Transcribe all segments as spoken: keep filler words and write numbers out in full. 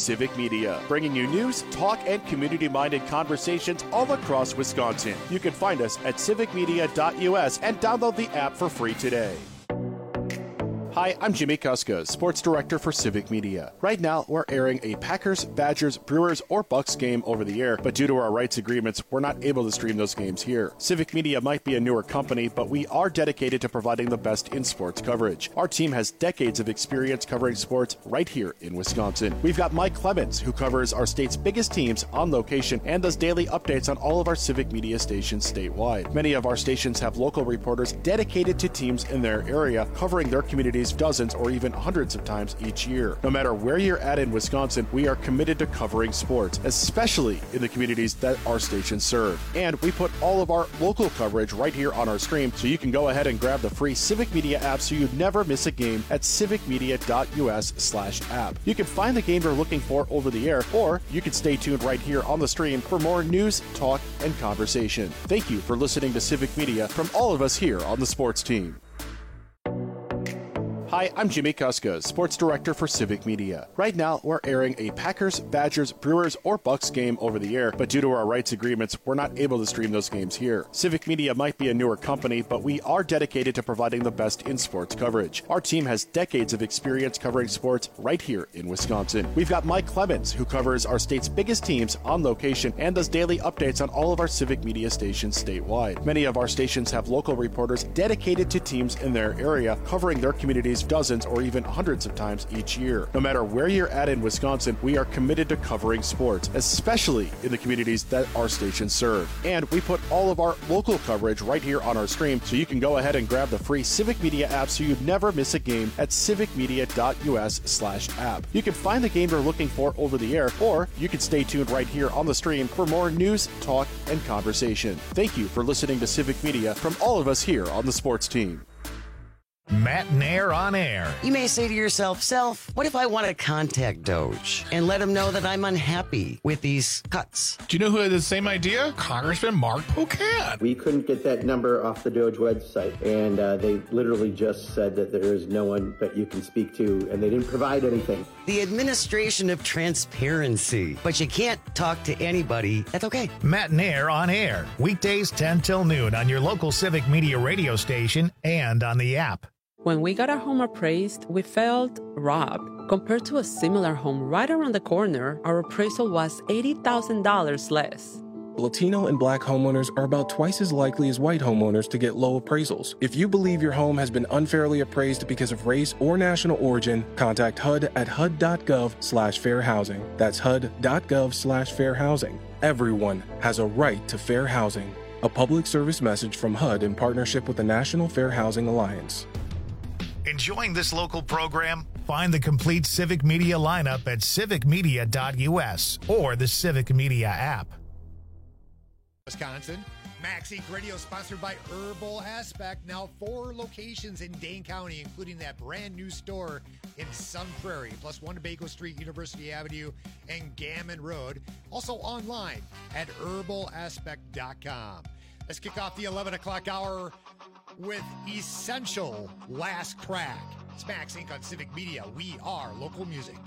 Civic Media, bringing you news, talk, and community-minded conversations all across Wisconsin. You can find us at civic media dot U S and download the app for free today. Hi, I'm Jimmy Kuska, Sports Director for Civic Media. Right now, we're airing a Packers, Badgers, Brewers, or Bucks game over the air, but due to our rights agreements, we're not able to stream those games here. Civic Media might be a newer company, but we are dedicated to providing the best in sports coverage. Our team has decades of experience covering sports right here in Wisconsin. We've got Mike Clemens, who covers our state's biggest teams on location and does daily updates on all of our Civic Media stations statewide. Many of our stations have local reporters dedicated to teams in their area, covering their communities dozens or even hundreds of times each year. No matter where you're at in Wisconsin, we are committed to covering sports, especially in the communities that our stations serve. And we put all of our local coverage right here on our screen, so you can go ahead and grab the free Civic Media app so you never miss a game at civic media dot U S slash app. You can find the game you're looking for over the air, or you can stay tuned right here on the stream for more news, talk, and conversation. Thank you for listening to Civic Media from all of us here on the sports team. Hi, I'm Jimmy Kuska, Sports Director for Civic Media. Right now, we're airing a Packers, Badgers, Brewers, or Bucks game over the air, but due to our rights agreements, we're not able to stream those games here. Civic Media might be a newer company, but we are dedicated to providing the best in sports coverage. Our team has decades of experience covering sports right here in Wisconsin. We've got Mike Clemens, who covers our state's biggest teams on location and does daily updates on all of our Civic Media stations statewide. Many of our stations have local reporters dedicated to teams in their area, covering their communities dozens or even hundreds of times each year. No matter where you're at in Wisconsin, we are committed to covering sports, especially in the communities that our stations serve. And we put all of our local coverage right here on our screen, so you can go ahead and grab the free Civic Media app so you never miss a game at civic media dot U S slash app. You can find the game you're looking for over the air, or you can stay tuned right here on the stream for more news, talk, and conversation. Thank you for listening to Civic Media from all of us here on the sports team. Matt Nair on air. You may say to yourself, Self, what if I want to contact Doge and let him know that I'm unhappy with these cuts? Do you know who had the same idea? Congressman Mark Pocan. We couldn't get that number off the Doge website, and uh, they literally just said that there is no one that you can speak to, and they didn't provide anything. The administration of transparency. But you can't talk to anybody. That's okay. Matt Nair on air. Weekdays ten till noon on your local Civic Media radio station and on the app. When we got our home appraised, we felt robbed. Compared to a similar home right around the corner, our appraisal was eighty thousand dollars less. Latino and Black homeowners are about twice as likely as white homeowners to get low appraisals. If you believe your home has been unfairly appraised because of race or national origin, contact H U D at H U D dot gov slash fair housing. That's H U D dot gov slash fair housing. Everyone has a right to fair housing. A public service message from H U D in partnership with the National Fair Housing Alliance. Enjoying this local program? Find the complete Civic Media lineup at civic media dot U S or the Civic Media app. Wisconsin. Max Inc Radio sponsored by Herbal Aspect. Now four locations in Dane County, including that brand new store in Sun Prairie, plus one to Baco Street, University Avenue, and Gammon Road. Also online at herbal aspect dot com. Let's kick off the eleven o'clock hour with Essential Last Crack. It's Max Incorporated on Civic Media. We are local music.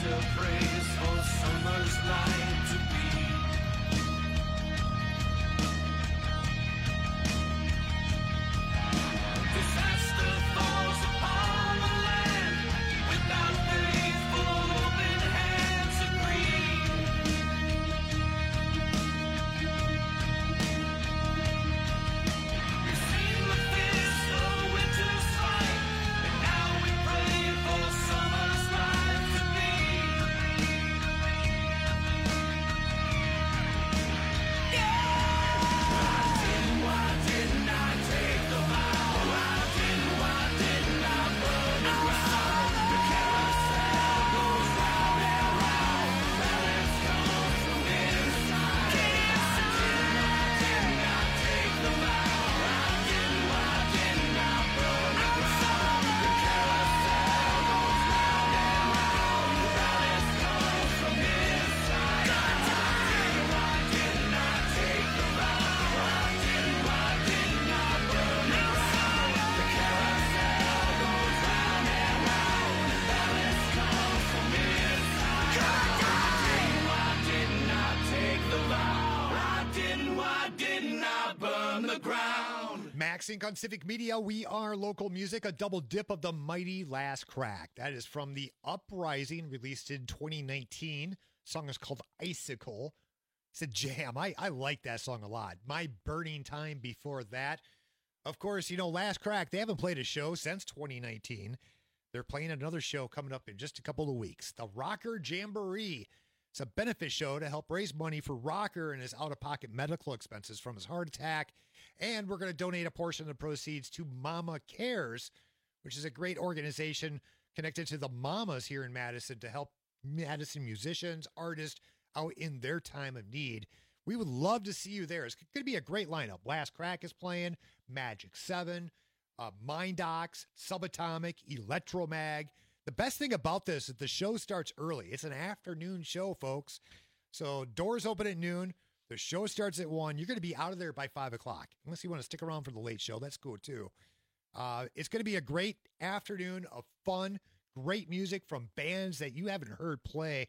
Sync on Civic Media. We are local music, a double dip of the mighty Last Crack. That is from the Uprising, released in twenty nineteen. The song is called Icicle. It's a jam. I, I like that song a lot. My Burning Time before that. Of course, you know, Last Crack, they haven't played a show since twenty nineteen. They're playing another show coming up in just a couple of weeks. The Rocker Jamboree. It's a benefit show to help raise money for Rocker and his out-of-pocket medical expenses from his heart attack. And we're going to donate a portion of the proceeds to Mama Cares, which is a great organization connected to the mamas here in Madison to help Madison musicians, artists out in their time of need. We would love to see you there. It's going to be a great lineup. Last Crack is playing, Magic seven, uh, Mindox, Subatomic, Electromag. The best thing about this is the show starts early. It's an afternoon show, folks. So doors open at noon. The show starts at one. You're going to be out of there by five o'clock. Unless you want to stick around for the late show. That's cool, too. Uh, it's going to be a great afternoon of fun, great music from bands that you haven't heard play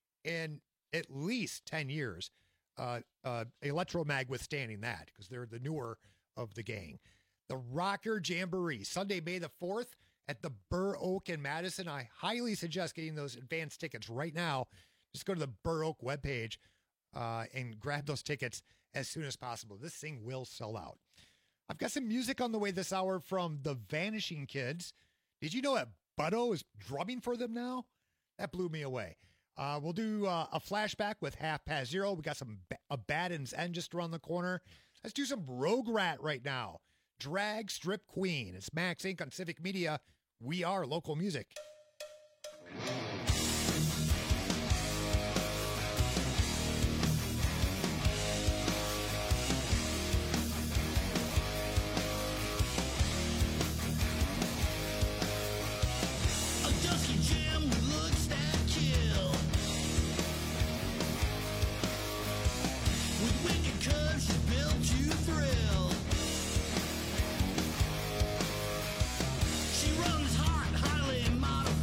in at least ten years. Uh, uh, Electromag withstanding that because they're the newer of the gang. The Rocker Jamboree, Sunday, May the fourth. At the Burr Oak in Madison. I highly suggest getting those advance tickets right now. Just go to the Burr Oak webpage uh, and grab those tickets as soon as possible. This thing will sell out. I've got some music on the way this hour from the Vanishing Kids. Did you know that Butto is drumming for them now? That blew me away. Uh, we'll do uh, a flashback with Half Past Zero. We got some ba- a Baden's End just around the corner. Let's do some Rogue Rat right now. Drag Strip Queen. It's Max Incorporated on Civic Media. We are local music. A dusty gem with looks that kill. With wicked curves she's built to thrill. She runs hot, highly modified.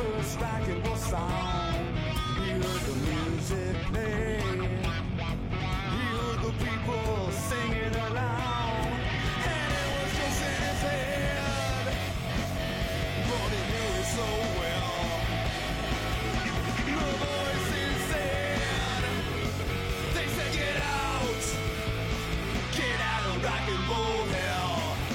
first rock and roll song. He heard the music play. He heard the people singing along. And it was just in his head. But he knew it so well. The voices said, they said, get out. Get out of rock and roll hell.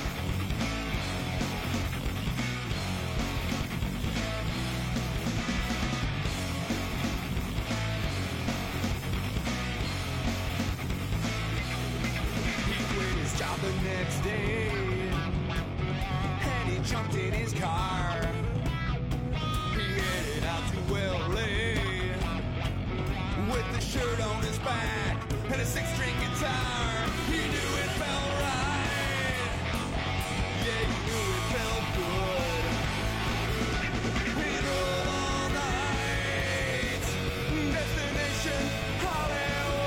Job the next day, and he jumped in his car. He headed out to L A with the shirt on his back and a six-string guitar. He knew it felt right. Yeah, he knew it felt good. He drove all night. Destination Hollywood.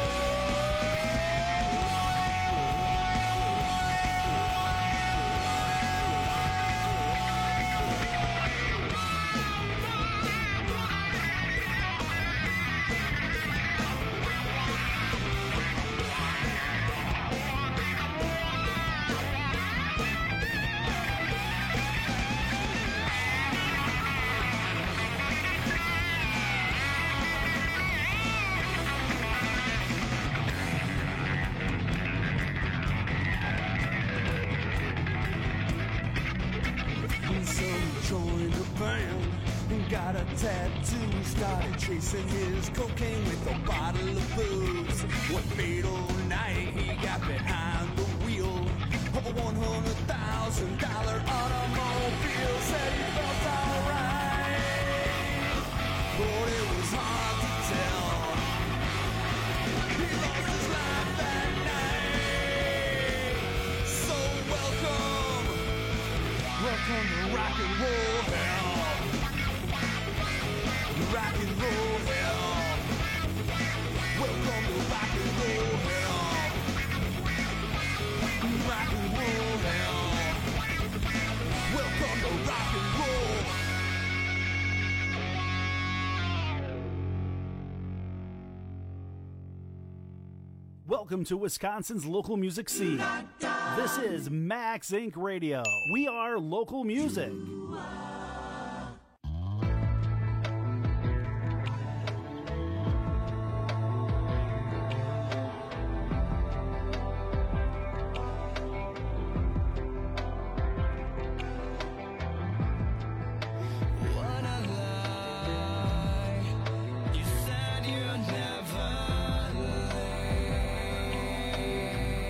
Joined a band and got a tattoo. Started chasing his cocaine with a bottle of booze. One fatal night he got behind the wheel of a one hundred thousand dollar automobile. Said he felt alright, but it was hard to tell. He lost his life that night. So welcome, welcome to rock and roll hell. Rock and roll hell. Welcome to rock and roll hell. Rock and roll hell. Welcome to rock and roll. Welcome to Wisconsin's local music scene. This is Max Inc Radio. We are local music.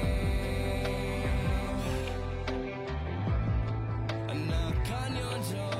Knock on your door.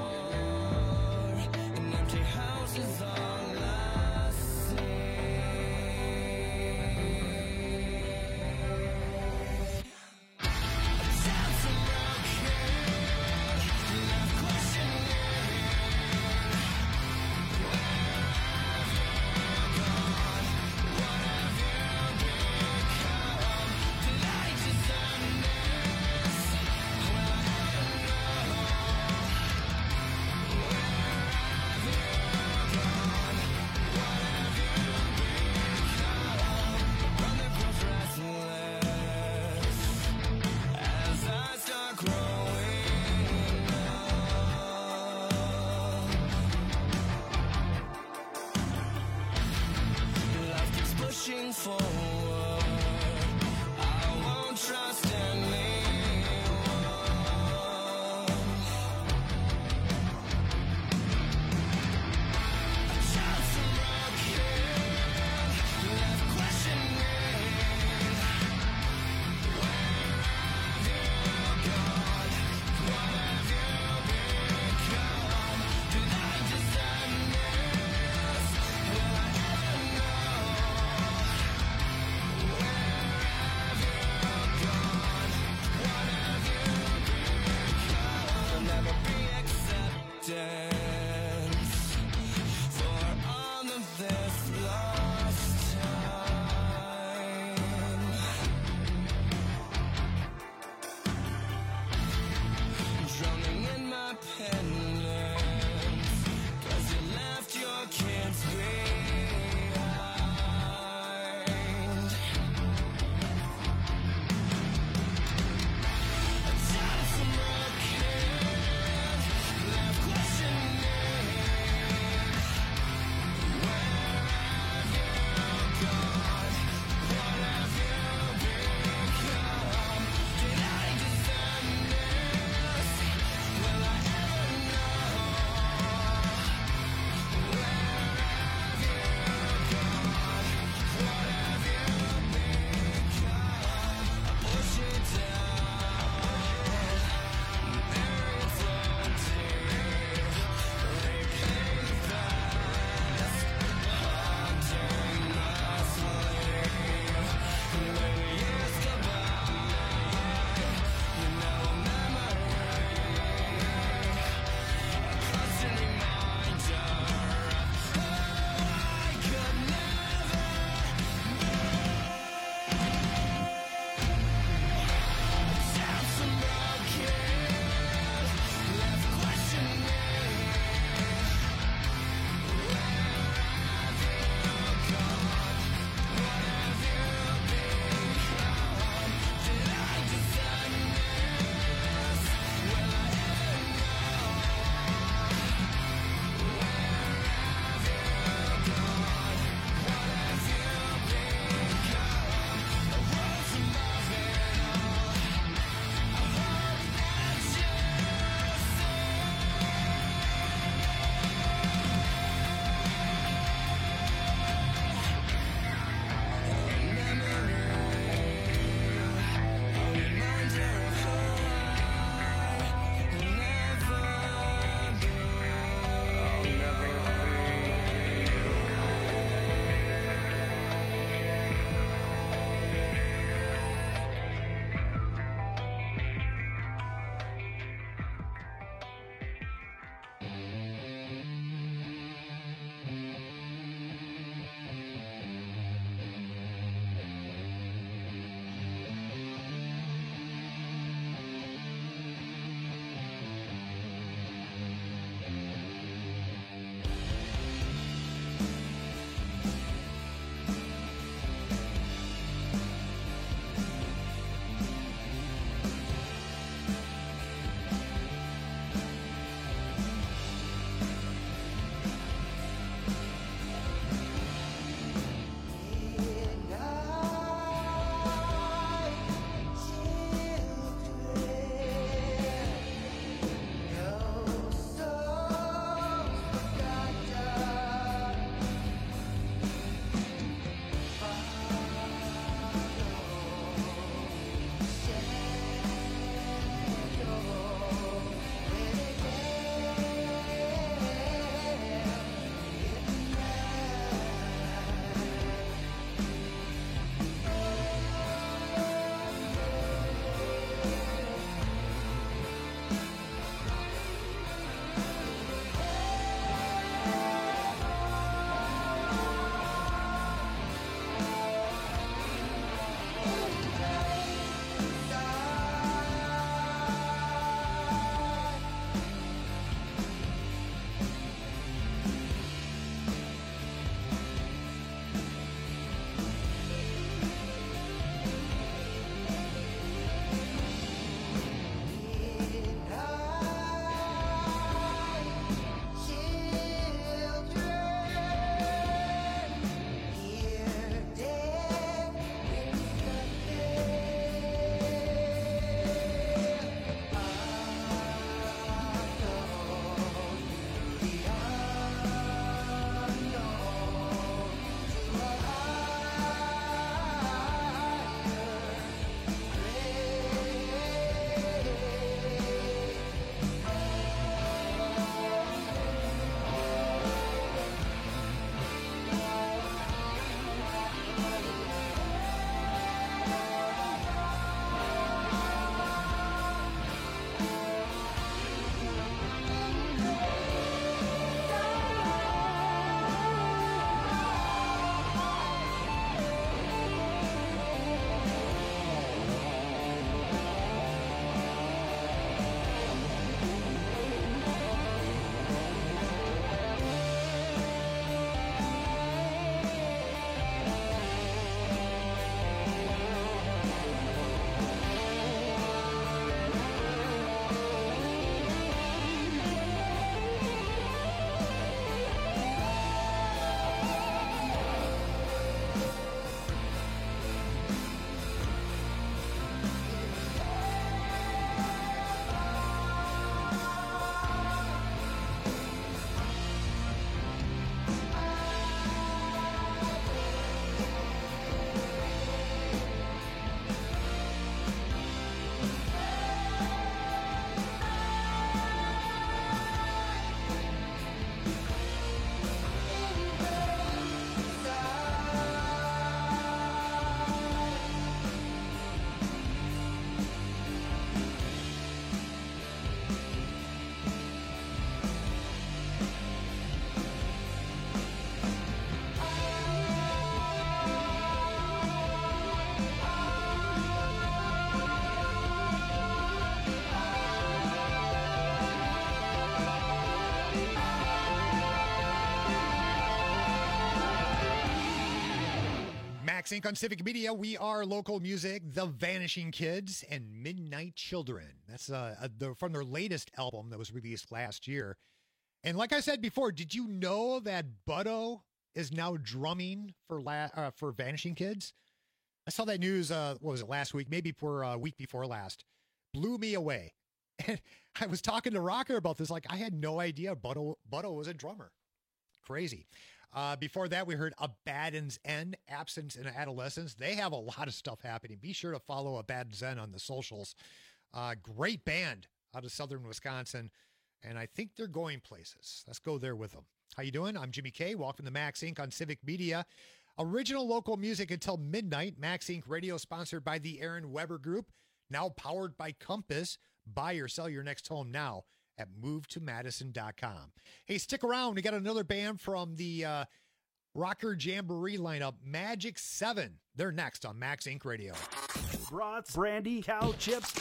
Max Incorporated on Civic Media. We are local music, The Vanishing Kids and Midnight Children. That's uh, uh, the, from their latest album that was released last year. And like I said before, did you know that Butto is now drumming for la- uh, for Vanishing Kids? I saw that news, uh, what was it, last week? Maybe for a uh, week before last. Blew me away. And I was talking to Rocker about this. Like, I had no idea Butto, Butto was a drummer. Crazy. Uh, before that, we heard Abaddon's End, Absence in Adolescence. They have a lot of stuff happening. Be sure to follow Abaddon's End on the socials. Uh, great band out of southern Wisconsin, and I think they're going places. Let's go there with them. How you doing? I'm Jimmy K. Welcome to Max Incorporated on Civic Media. Original local music until midnight. Max Incorporated Radio, sponsored by the Aaron Weber Group, now powered by Compass. Buy or sell your next home now at move to madison dot com. Hey, stick around. We got another band from the uh, Rocker Jamboree lineup, Magic seven. They're next on Max Incorporated Radio. Brats, brandy, cow chips,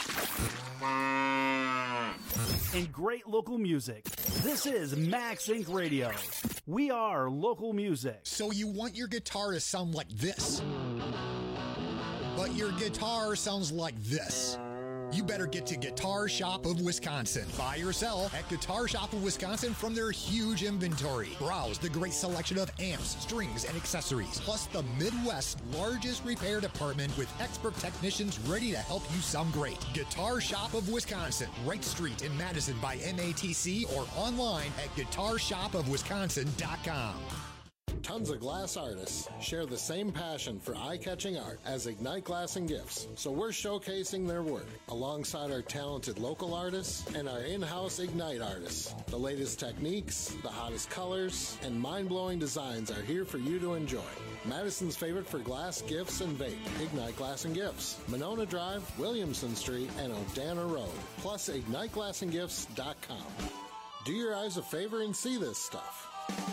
and great local music. This is Max Incorporated Radio. We are local music. So you want your guitar to sound like this, but your guitar sounds like this. You better get to Guitar Shop of Wisconsin. Buy or sell at Guitar Shop of Wisconsin from their huge inventory. Browse the great selection of amps, strings, and accessories, plus the Midwest's largest repair department with expert technicians ready to help you sound great. Guitar Shop of Wisconsin, Wright Street in Madison by M A T C, or online at guitar shop of wisconsin dot com. Tons of glass artists share the same passion for eye-catching art as Ignite Glass and Gifts, so we're showcasing their work alongside our talented local artists and our in-house Ignite artists. The latest techniques, the hottest colors, and mind-blowing designs are here for you to enjoy. Madison's favorite for glass, gifts, and vape, Ignite Glass and Gifts, Monona Drive, Williamson Street, and O'Dana Road, plus ignite glass and gifts dot com. Do your eyes a favor and see this stuff.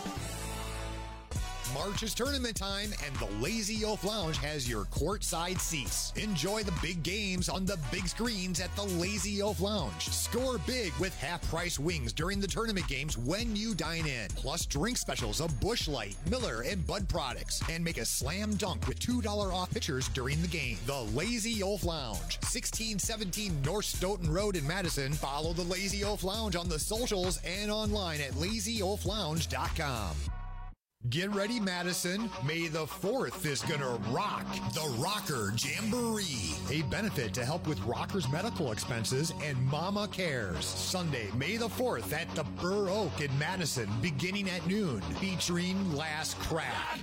March is tournament time, and the Lazy Oaf Lounge has your courtside seats. Enjoy the big games on the big screens at the Lazy Oaf Lounge. Score big with half-price wings during the tournament games when you dine in. Plus drink specials of Busch Light, Miller, and Bud products. And make a slam dunk with two dollars off pitchers during the game. The Lazy Oaf Lounge, sixteen seventeen North Stoughton Road in Madison. Follow the Lazy Oaf Lounge on the socials and online at lazy oaf lounge dot com. Get ready, Madison. May the fourth is gonna rock the Rocker Jamboree, a benefit to help with rockers' medical expenses and Mama Cares. Sunday, May the fourth at the Burr Oak in Madison, beginning at noon, featuring Last Crack,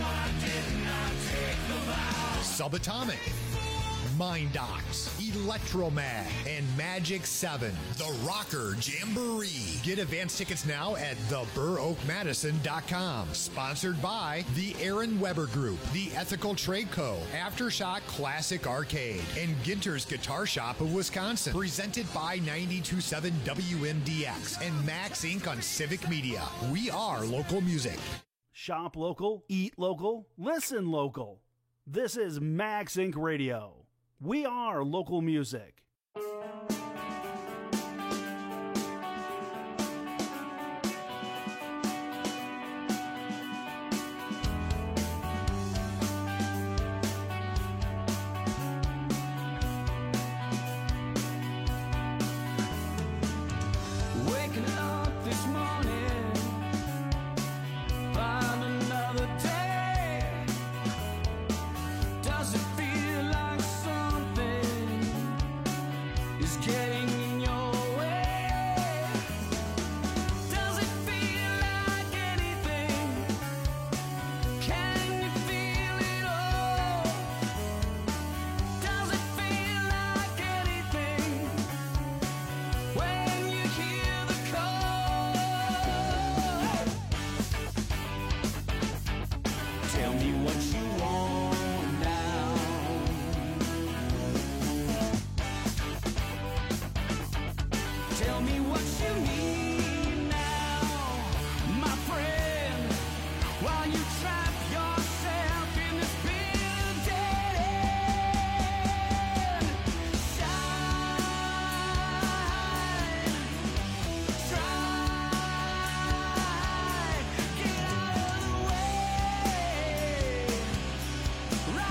Subatomic, Mind Docs, Electromag, and Magic seven. The Rocker Jamboree. Get advance tickets now at the burr oak madison dot com. Sponsored by the Aaron Weber Group, the Ethical Trade Co., Aftershock Classic Arcade, and Ginter's Guitar Shop of Wisconsin. Presented by ninety-two point seven W M D X and Max Incorporated on Civic Media. We are local music. Shop local, eat local, listen local. This is Max Incorporated Radio. We are local music. Waking up this morning, find another day. Does it feel like something is getting in your way? Does it feel like anything? Can you feel it all? Does it feel like anything when you hear the call? Tell me what you want now. Tell me what you need now, my friend, while you trap yourself in this building. Shine, try, get out of the way. Right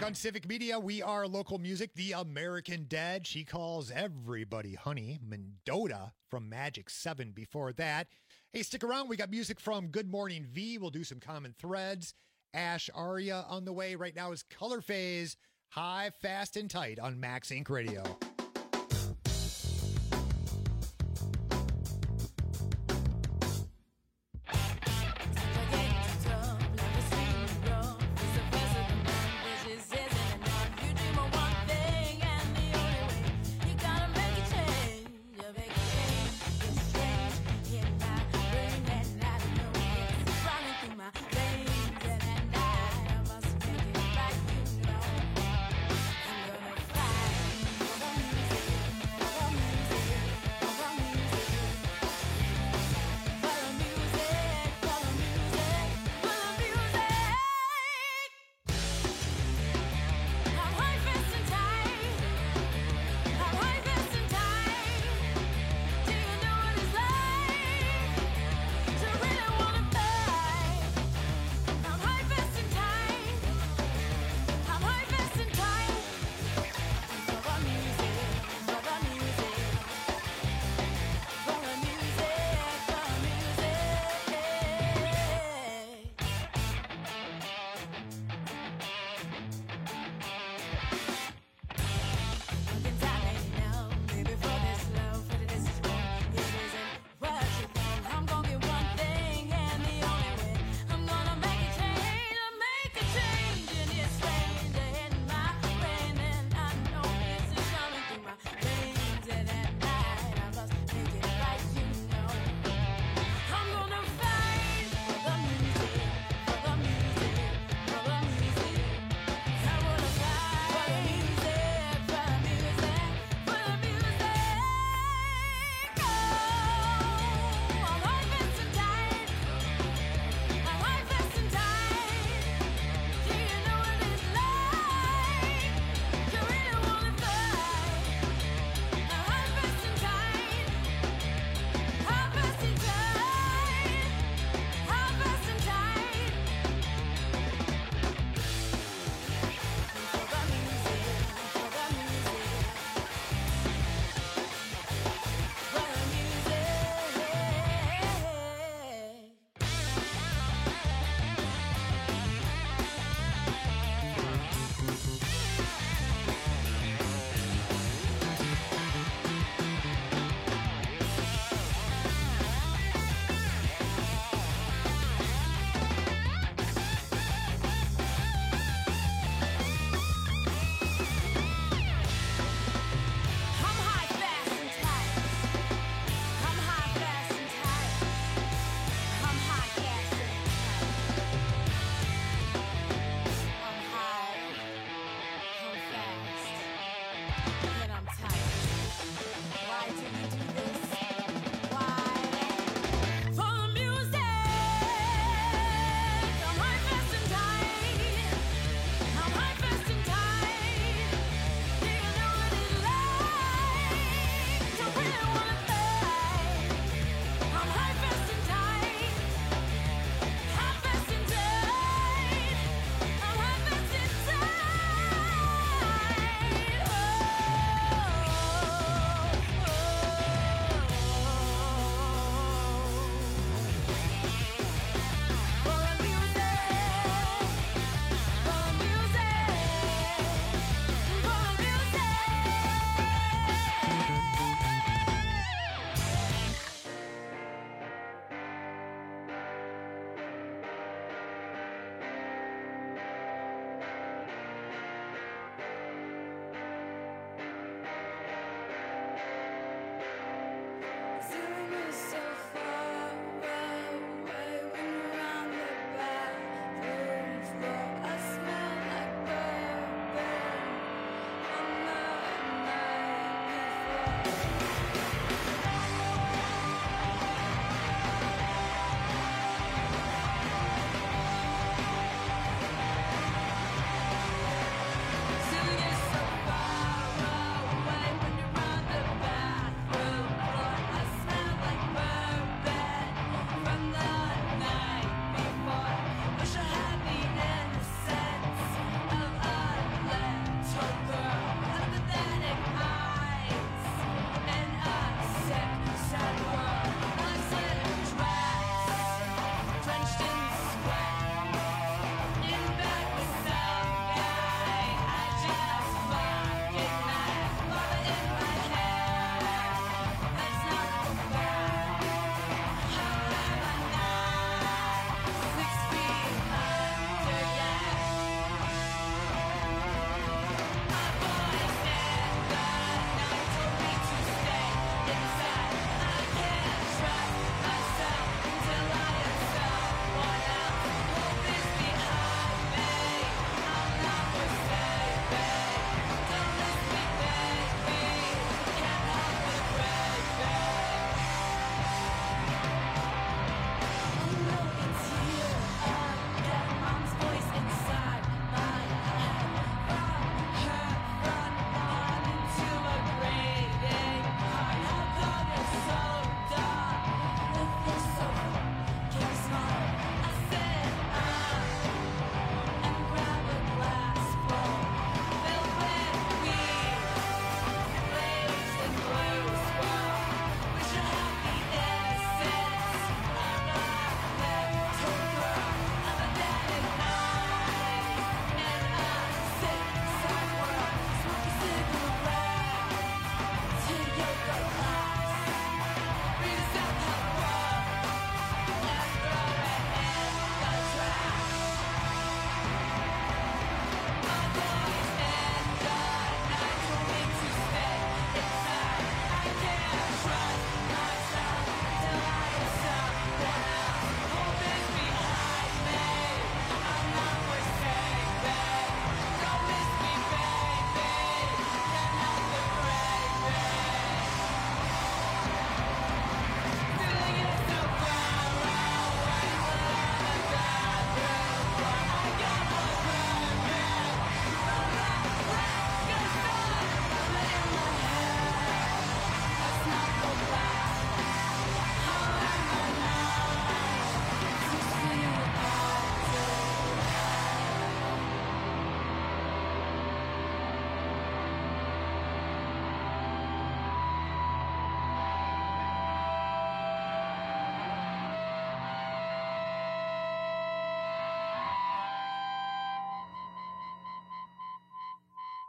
on Civic Media. We are local music, The American Dead. She calls everybody honey. Mendota from Magic seven before that. Hey, stick around. We got music from Good Morning V. We'll do some common threads. Ash Aria on the way. Right now is Color Phase, High, Fast, and Tight on Max Inc Radio. I'm gonna fly.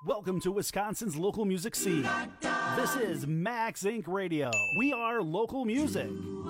Welcome to Wisconsin's local music scene. This is Max Incorporated. Radio. We are local music.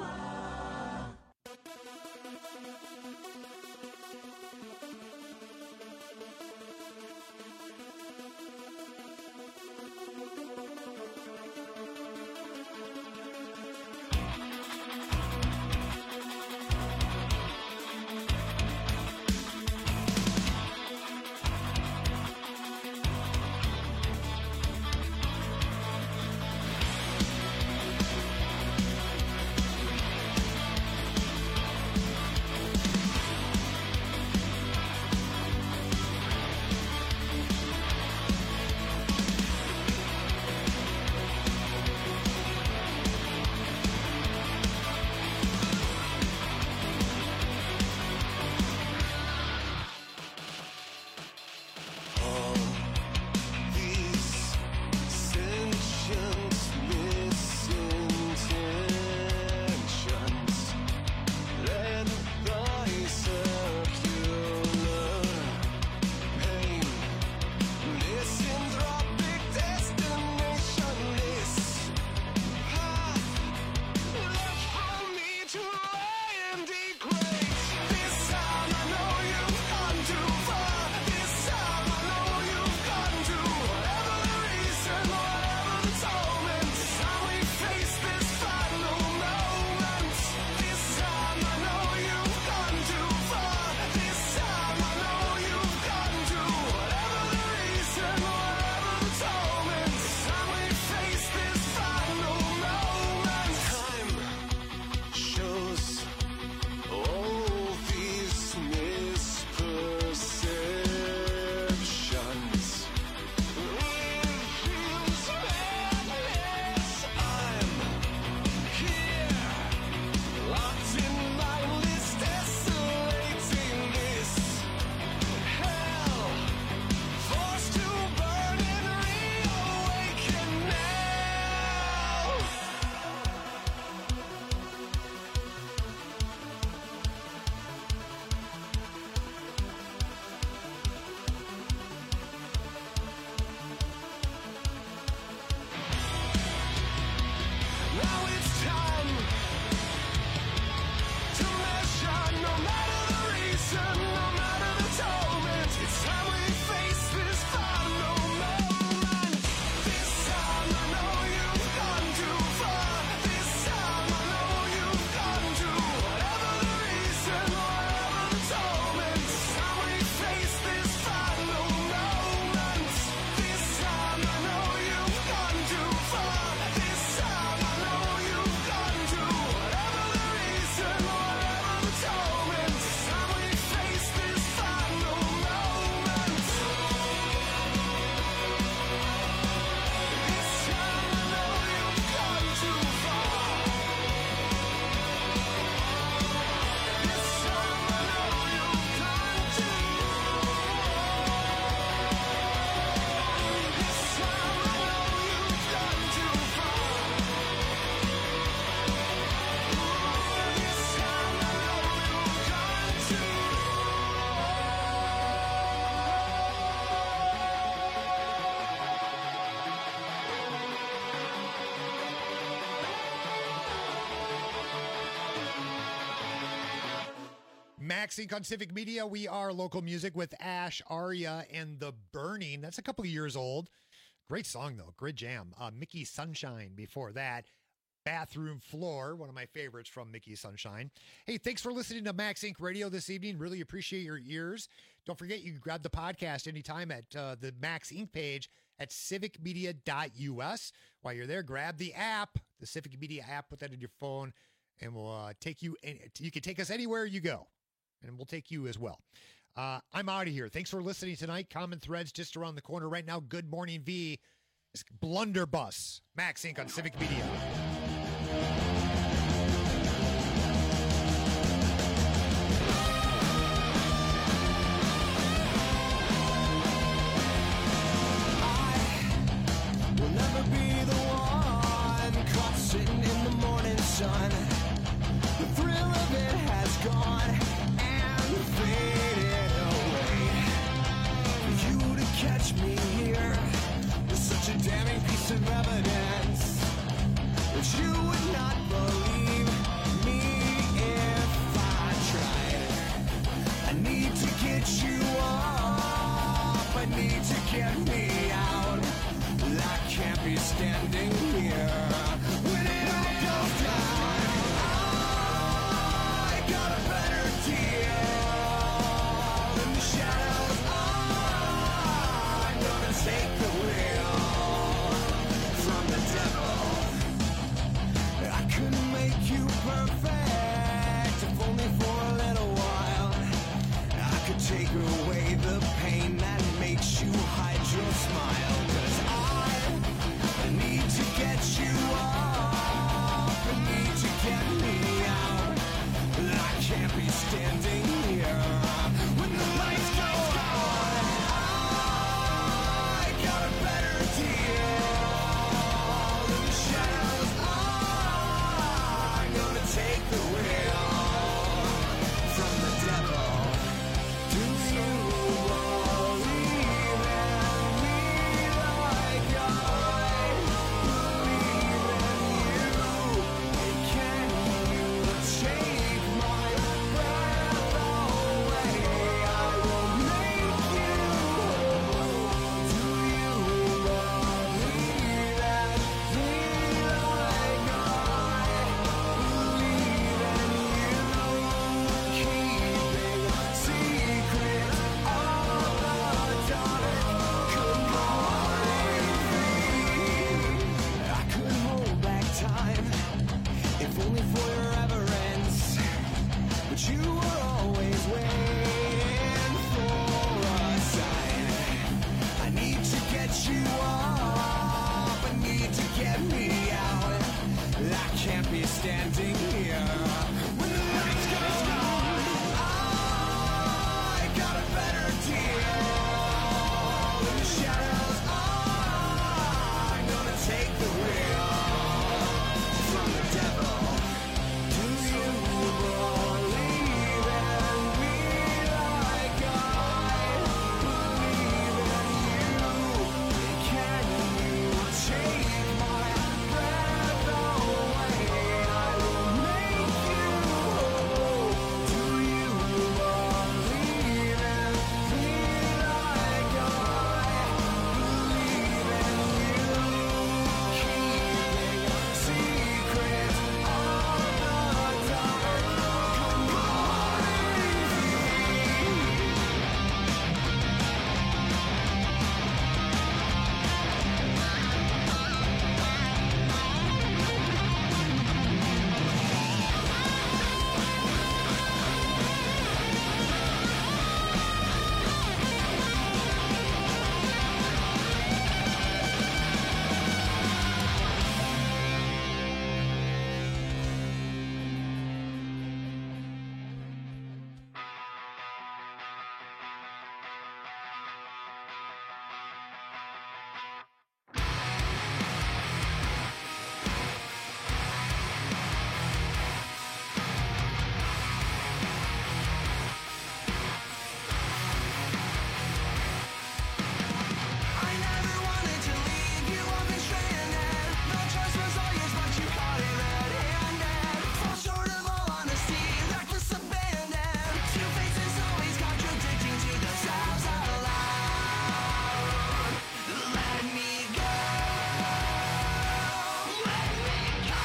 Max Inc on Civic Media. We are local music with Ash, Arya, and The Burning. That's a couple of years old. Great song, though. Great jam. Uh, Mickey Sunshine before that. Bathroom Floor, one of my favorites from Mickey Sunshine. Hey, thanks for listening to Max Inc Radio this evening. Really appreciate your ears. Don't forget, you can grab the podcast anytime at uh, the Max Inc page at civic media dot U S. While you're there, grab the app, the Civic Media app, put that in your phone, and we'll uh, take you, in, you can take us anywhere you go, and we'll take you as well. Uh, I'm out of here. Thanks for listening tonight. Common Threads just around the corner right now. Good Morning V. It's Blunderbuss. Max Inc on Civic Media. Will never be the one caught sitting in the morning sun. The thrill of it has gone and faded away. For you to catch me here can't be standing here when it all goes down. I got a better deal in the shadows. I'm gonna take the wheel from the devil. I couldn't make you perfect if only for a little while. I could take away the pain that makes you hide your smile. 'Cause I need to get you up, I need to get me out. I can't be standing here when the lights go on. I got a better deal in the shadows. I'm gonna take the wheel from the devil. Do you believe in me like I believe in you? Can you take my breath away? I will make you whole. Do you believe that me like I believe in you? Keeping secrets of the dark commodity. I could hold back time if only for your reverence, but you were always waiting for a sign. I need to get you up, I need to get me out. I can't be standing here when the lights go on. I got a better deal in the shadows. I'm gonna take the wheel from the devil. Do you believe in me like I believe in you? Can you take my breath away? I will make you whole. Do you believe in me like I believe in you? Keeping secrets of the dark commodity. I never wanted to leave you, I've been stranded. No choice was all yours, but you caught it red-handed. Fall short of all honesty, reckless abandon. Two faces always contradicting to themselves out loud. Let me go. Let me go.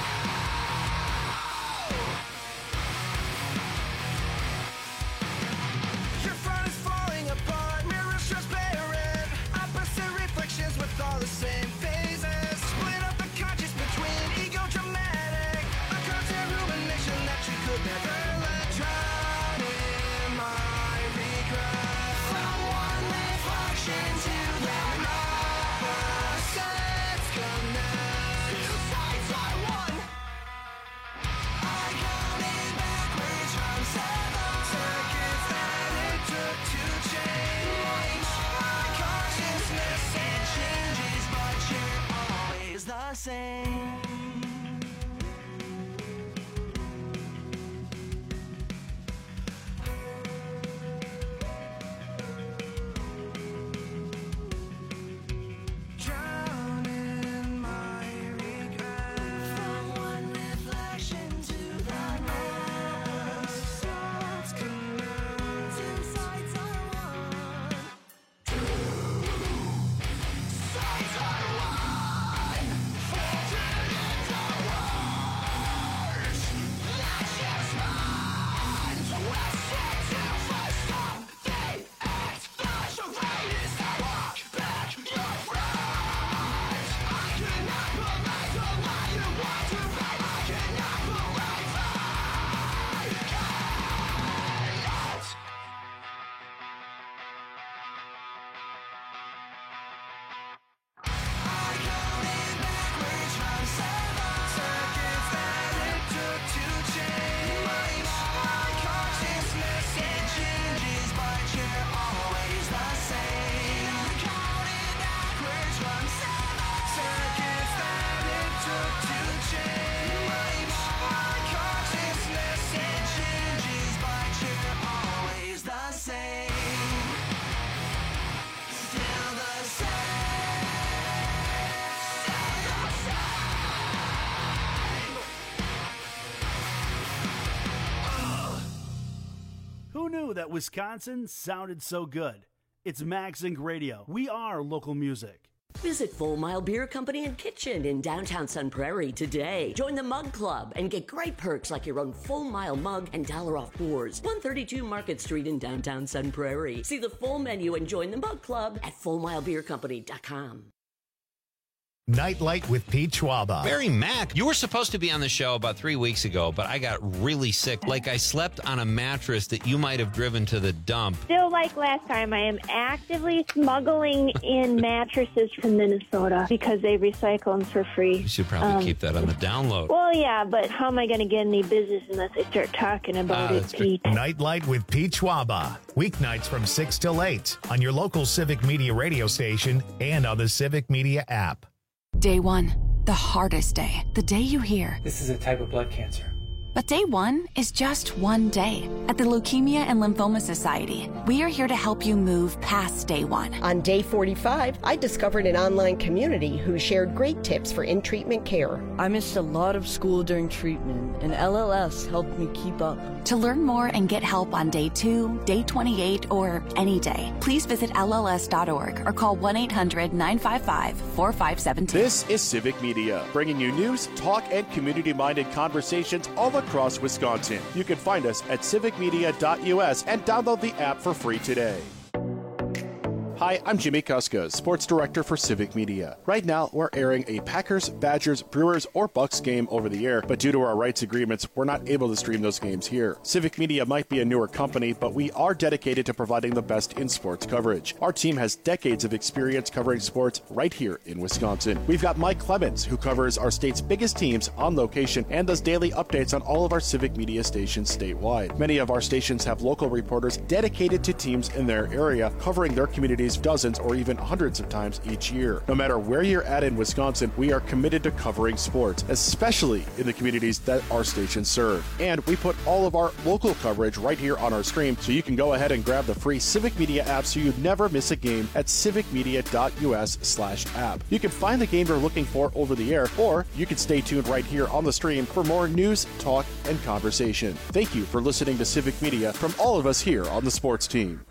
Your front is falling apart, mirrors transparent. Opposite reflections with all the same phases. Split up the conscious between ego dramatic. A constant rumination that you could never let drown in my regret. From one reflection to the opposites connect. Two sides are one. I counted backwards from seven seconds that it took to change. My consciousness it changes, but you're always the same. Drown in my regret. From one reflection to the next. Sides connect. Two sides are one. Two sides are one. knew that Wisconsin sounded so good? It's Max Inc Radio. We are local music. Visit Full Mile Beer Company and Kitchen in downtown Sun Prairie today. Join the Mug Club and get great perks like your own Full Mile mug and dollar off pours. one thirty-two Market Street in downtown Sun Prairie. See the full menu and join the Mug Club at full mile beer company dot com. Nightlight with Pete Schwaba. Barry Mack, you were supposed to be on the show about three weeks ago, but I got really sick. Like I slept on a mattress that you might have driven to the dump. Still like last time, I am actively smuggling in mattresses from Minnesota because they recycle them for free. You should probably um, keep that on the download. Well, yeah, but how am I going to get any business unless I start talking about uh, it, Pete? Nightlight with Pete Schwaba. Weeknights from six till eight on your local Civic Media radio station and on the Civic Media app. Day one, the hardest day. The day you hear, this is a type of blood cancer. But day one is just one day. At the Leukemia and Lymphoma Society, we are here to help you move past day one. On day forty-five, I discovered an online community who shared great tips for in-treatment care. I missed a lot of school during treatment, and L L S helped me keep up. To learn more and get help on day two, day twenty-eight, or any day, please visit L L S dot org or call one eight hundred nine five five four five seven two. This is Civic Media, bringing you news, talk, and community-minded conversations all across Wisconsin. You can find us at civic media dot U S and download the app for free today. Hi, I'm Jimmy Kuska, Sports Director for Civic Media. Right now, we're airing a Packers, Badgers, Brewers, or Bucks game over the air, but due to our rights agreements, we're not able to stream those games here. Civic Media might be a newer company, but we are dedicated to providing the best in sports coverage. Our team has decades of experience covering sports right here in Wisconsin. We've got Mike Clemens, who covers our state's biggest teams on location and does daily updates on all of our Civic Media stations statewide. Many of our stations have local reporters dedicated to teams in their area, covering their communities dozens or even hundreds of times each year. No matter where you're at in Wisconsin, we are committed to covering sports, especially in the communities that our stations serve. And we put all of our local coverage right here on our stream, so you can go ahead and grab the free Civic Media app so you never miss a game at civic media dot U S slash app. You can find the game you're looking for over the air, or you can stay tuned right here on the stream for more news, talk, and conversation. Thank you for listening to Civic Media from all of us here on the sports team.